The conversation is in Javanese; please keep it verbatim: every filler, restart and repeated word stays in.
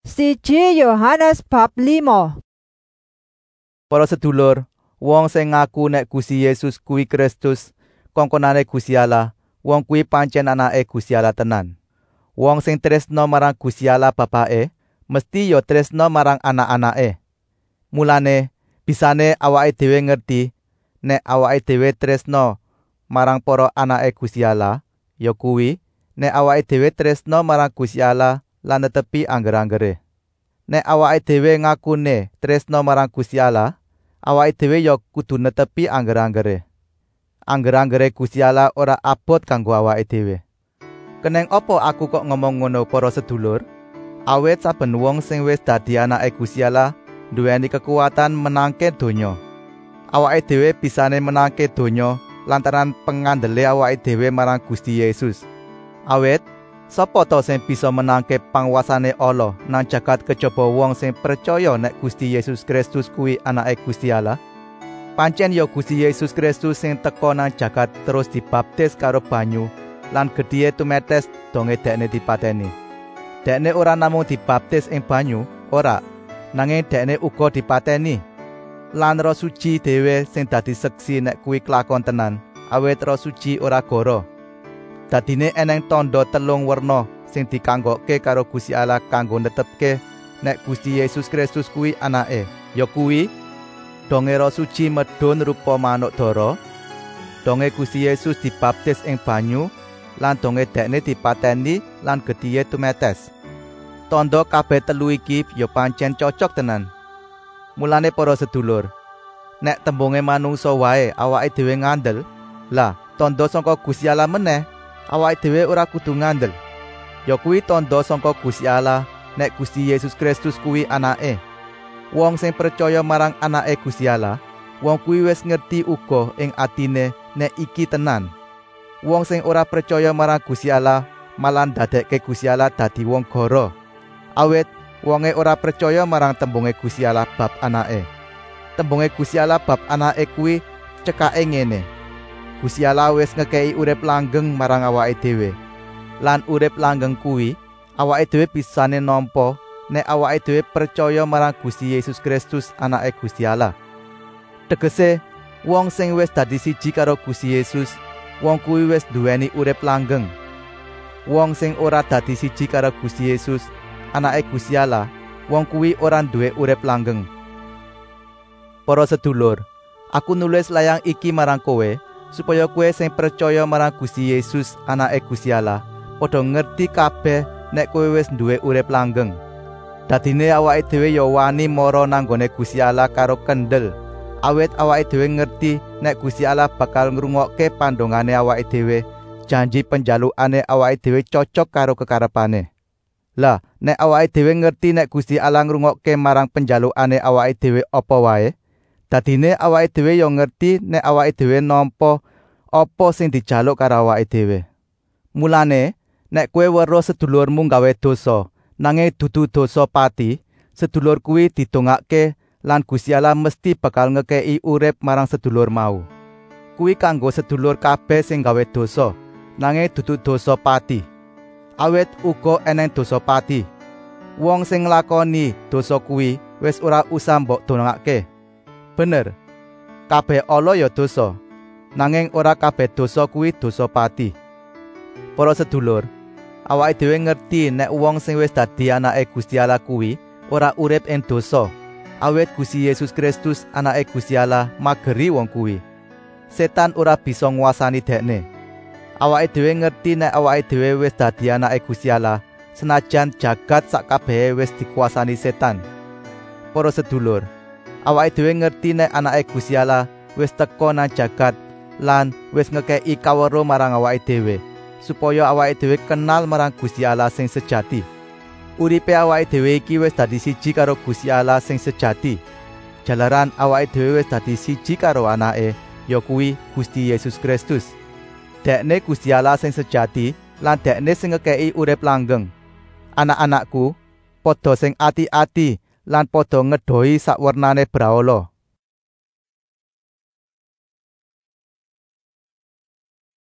Siji Yohanes bab lima. Para sedulur, wong sing ngaku nek Gusti Yesus kuwi Kristus, kongkonane Gusti Allah, wong kuwi pancen anake Gusti Allah tenan. Wong sing tresna marang Gusti Allah Bapake, mesti ya tresna marang anak-anake. Mulane, bisane awake dhewe ngerti nek awake dhewe tresna marang para anake Gusti Allah, ya kuwi nek awake dhewe tresna marang Gusti Allah lan netepi angger-anggere. Nek awake dhewe ngakune tresna marang Gusti Allah, awake dhewe ya kudu netepi angger-anggere. Angger-anggere Gusti Allah ora abot kanggo awake dhewe. Keneng apa aku kok ngomong ngono para sedulur? Awit saben wong sing wis dadi anake Gusti Allah duweni kekuatan menangke donya. Awake dhewe bisane menangke donya lantaran pengandele awake dhewe marang Gusti Yesus. Awit sapa to sing bisa menangke panguasane Allah nang jagat kejaba wong sing percaya nek Gusti Yesus Kristus kuwi anake Gusti Allah? Pancen ya Gusti Yesus Kristus sing teka nang jagat terus dibaptis karo banyu lan gedhiye tumetes donge dekne dipateni. Dekne ora namung dibaptis ing banyu, ora, nanging dekne uga dipateni. Lan Roh Suci dhewe sing dadi seksi nek kuwi kelakon tenan, awit Roh Suci ora goro. Dadine eneng tandha telung werna sing dikanggokke karo Gusti Allah kanggo netepke nek Gusti Yesus Kristus kuwi anake. Ya kuwi donge Roh Suci medhun rupa manuk dara, donge Gusti Yesus dibaptis ing banyu, lan donge dekne dipateni lan gedhiye tumetes. Tandha kabeh telu iki ya pancen cocok tenan. Mulane para sedulur, nek tembunge manungsa wae awake dhewe ngandel, lah tandha saka Gusti Allah meneh awake dhewe ora kudu ngandel. Ya kuwi tandha saka Gusti Allah nek Gusti Yesus Kristus kuwi anake. Wong sing percaya marang anake Gusti Allah, wong kuwi wis ngerti uga ing atine nek iki tenan. Wong sing ora percaya marang Gusti Allah malah ndadekke Gusti Allah dadi wong goro. Awit wonge ora percaya marang tembunge Gusti Allah bab anake. Tembunge Gusti Allah bab anake kuwi cekake ngene. Gusti Allah wis ngekei urip langgeng marang awake dhewe. Lan urip langgeng kuwi awake dhewe bisane nampa nek awake dhewe percaya marang Gusti Yesus Kristus anake Gusti Allah. Tegese wong sing wis dadi siji karo Gusti Yesus, wong kuwi wis duweni urip langgeng. Wong sing ora dadi siji karo Gusti Yesus anake Gusti Allah, wong kuwi ora duwe urip langgeng. Para sedulur, aku nulis layang iki marang kowe supaya kowe sing percaya marang Gusti Yesus anake Gusti Allah padha ngerti kabeh nek kowe wis duwe urip langgeng. Dadine awake dhewe ya wani mara nang gone Gusti Allah karo kendel, awit awake dhewe ngerti nek Gusti Allah bakal ngrungokke pandongane awake dhewe, janji penjalukane awake dhewe cocok karo kekarepane. Lah, nek awake dhewe ngerti nek Gusti Allah ngrungokke marang penjalukane awake dhewe apa wae, dadine awake dhewe ya ngerti nek awake dhewe nampa apa sing dijaluk karo awake dhewe. Mulane, nek kowe weruh sedulurmu gawe dosa, nanging dudu dosa pati, sedulur kuwi didongake lan Gusti Allah mesti bakal ngekei urip marang sedulur mau. Kuwi kanggo sedulur kabeh sing gawe dosa, nanging dudu dosa pati. Awit uga eneng dosa pati. Wong sing nglakoni dosa kuwi wis ora usah mbok dongake. Bener, kabeh ala ya dosa, nanging ora kabeh dosa kuwi dosa pati. Para sedulur, awake dhewe ngerti nek wong sing wis dadi anake Gusti Allah kuwi ora urip ing dosa. Awit Gusti Yesus Kristus anake Gusti Allah mageri wong kuwi. Setan ora bisa nguasani dekne. Awake dhewe ngerti nek awake dhewe wis dadi anake Gusti Allah, senajan jagat sakabehe wis dikuasani setan. Para sedulur, awake dhewe ngerti nek anake Gusti Allah wis teka nang jagat lan wis ngekei kawruh marang awake dhewe, supaya awake dhewe kenal marang Gusti Allah sing sejati. Uripe awake dhewe iki wis dadi siji karo Gusti Allah sing sejati. Jalaran awake dhewe wis dadi siji karo anake, ya kuwi Gusti Yesus Kristus. Dekne Gusti Allah sing sejati lan dekne sing ngekei urip langgeng. Anak-anakku, padha sing ati-ati lan padha ngedohi sakwernane brahala.